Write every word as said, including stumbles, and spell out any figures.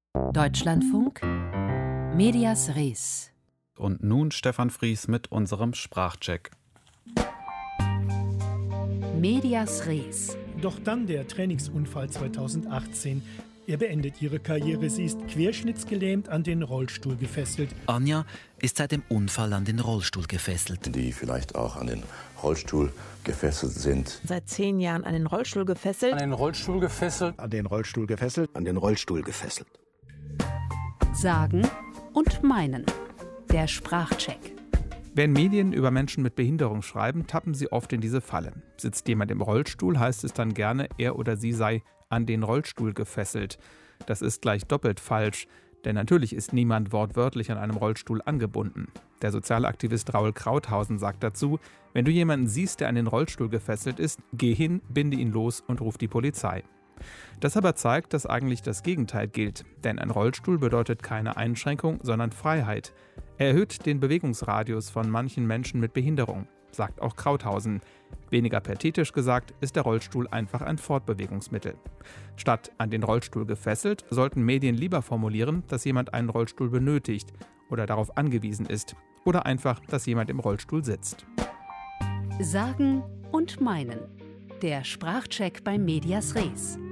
Deutschlandfunk, Medias Res. Und nun Stefan Fries mit unserem Sprachcheck. Medias Res. Doch dann der Trainingsunfall zweitausendachtzehn. Er beendet ihre Karriere. Sie ist querschnittsgelähmt an den Rollstuhl gefesselt. Anja ist seit dem Unfall an den Rollstuhl gefesselt. Die vielleicht auch an den Rollstuhl gefesselt sind. Seit zehn Jahren an den Rollstuhl gefesselt. An den Rollstuhl gefesselt. An den Rollstuhl gefesselt. An den Rollstuhl gefesselt. Sagen und meinen. Der Sprachcheck. Wenn Medien über Menschen mit Behinderung schreiben, tappen sie oft in diese Falle. Sitzt jemand im Rollstuhl, heißt es dann gerne, er oder sie sei an den Rollstuhl gefesselt. Das ist gleich doppelt falsch, denn natürlich ist niemand wortwörtlich an einem Rollstuhl angebunden. Der Sozialaktivist Raul Krauthausen sagt dazu, wenn du jemanden siehst, der an den Rollstuhl gefesselt ist, geh hin, binde ihn los und ruf die Polizei. Das aber zeigt, dass eigentlich das Gegenteil gilt, denn ein Rollstuhl bedeutet keine Einschränkung, sondern Freiheit. Er erhöht den Bewegungsradius von manchen Menschen mit Behinderung, sagt auch Krauthausen. Weniger pathetisch gesagt, ist der Rollstuhl einfach ein Fortbewegungsmittel. Statt an den Rollstuhl gefesselt, sollten Medien lieber formulieren, dass jemand einen Rollstuhl benötigt oder darauf angewiesen ist oder einfach, dass jemand im Rollstuhl sitzt. Sagen und meinen. Der Sprachcheck bei Medias Res.